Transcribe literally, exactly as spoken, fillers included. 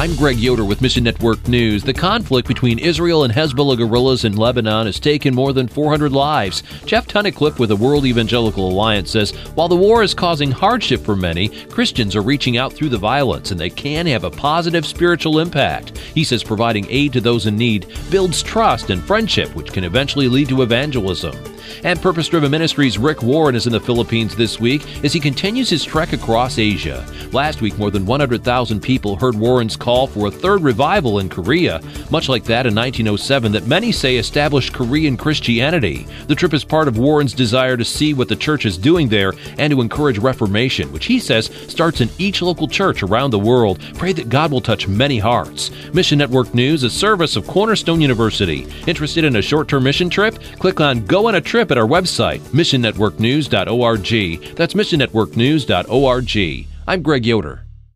I'm Greg Yoder with Mission Network News. The conflict between Israel and Hezbollah guerrillas in Lebanon has taken more than four hundred lives. Jeff Tunnicliffe with the World Evangelical Alliance says while the war is causing hardship for many, Christians are reaching out through the violence and they can have a positive spiritual impact. He says providing aid to those in need builds trust and friendship, which can eventually lead to evangelism. And Purpose Driven Ministries' Rick Warren is in the Philippines this week as he continues his trek across Asia. Last week, more than one hundred thousand people heard Warren's call for a third revival in Korea, much like that in nineteen oh seven that many say established Korean Christianity. The trip is part of Warren's desire to see what the church is doing there and to encourage reformation, which he says starts in each local church around the world. Pray that God will touch many hearts. Mission Network News, a service of Cornerstone University. Interested in a short-term mission trip? Click on Go on a Trip at our website, mission network news dot org. That's mission network news dot org. I'm Greg Yoder.